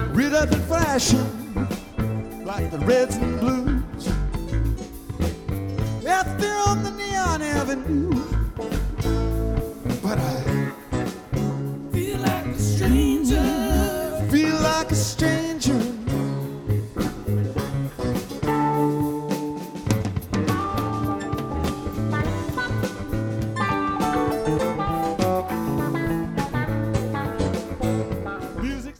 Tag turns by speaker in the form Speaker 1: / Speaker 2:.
Speaker 1: Rid up and flashing like the reds and blues out there on the neon avenue. But I feel like a stranger, feel like a stranger